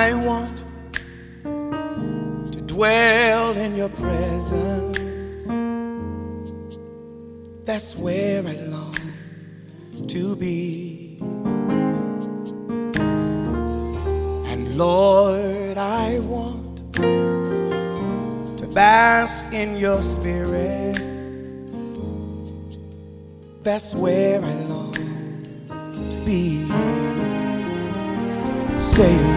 I want to dwell in your presence. That's where I long to be. And Lord, I want to bask in your spirit. That's where I long to be. Say